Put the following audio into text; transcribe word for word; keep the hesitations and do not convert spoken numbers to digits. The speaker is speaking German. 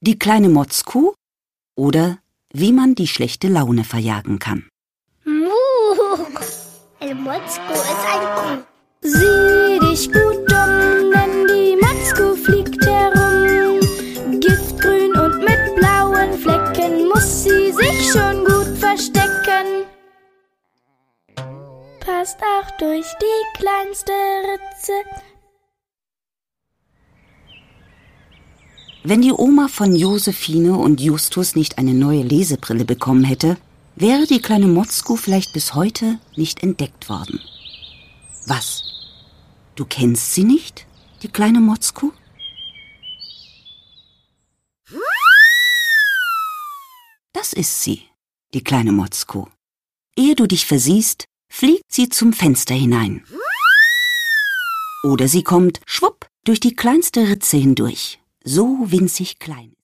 Die kleine Motzkuh oder wie man die schlechte Laune verjagen kann. Muh, eine Motzkuh ist eine Kuh. Sieh dich gut um, denn die Motzkuh fliegt herum. Giftgrün und mit blauen Flecken muss sie sich schon gut verstecken. Passt auch durch die kleinste Ritze. Wenn die Oma von Josephine und Justus nicht eine neue Lesebrille bekommen hätte, wäre die kleine Motzkuh vielleicht bis heute nicht entdeckt worden. Was? Du kennst sie nicht, die kleine Motzkuh? Das ist sie, die kleine Motzkuh. Ehe du dich versiehst, fliegt sie zum Fenster hinein. Oder sie kommt, schwupp, durch die kleinste Ritze hindurch, so winzig klein.